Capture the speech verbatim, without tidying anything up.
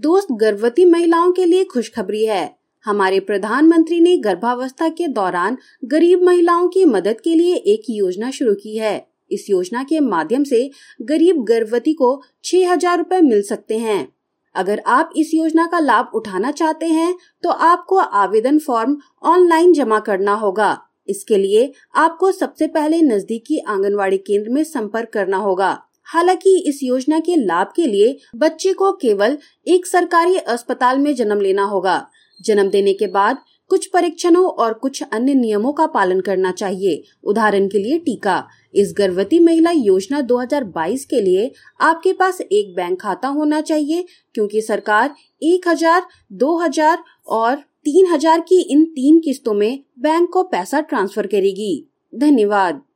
दोस्त गर्भवती महिलाओं के लिए खुशखबरी है। हमारे प्रधानमंत्री ने गर्भावस्था के दौरान गरीब महिलाओं की मदद के लिए एक योजना शुरू की है। इस योजना के माध्यम से गरीब गर्भवती को छह हजार रुपए मिल सकते हैं। अगर आप इस योजना का लाभ उठाना चाहते हैं तो आपको आवेदन फॉर्म ऑनलाइन जमा करना होगा। इसके लिए आपको सबसे पहले नजदीकी आंगनवाड़ी केंद्र में संपर्क करना होगा। हालांकि इस योजना के लाभ के लिए बच्चे को केवल एक सरकारी अस्पताल में जन्म लेना होगा। जन्म देने के बाद कुछ परीक्षणों और कुछ अन्य नियमों का पालन करना चाहिए। उदाहरण के लिए टीका। इस गर्भवती महिला योजना दो हज़ार बाईस के लिए आपके पास एक बैंक खाता होना चाहिए, क्योंकि सरकार एक हजार, दो हजार और तीन हजार की इन तीन किस्तों में बैंक को पैसा ट्रांसफर करेगी। धन्यवाद।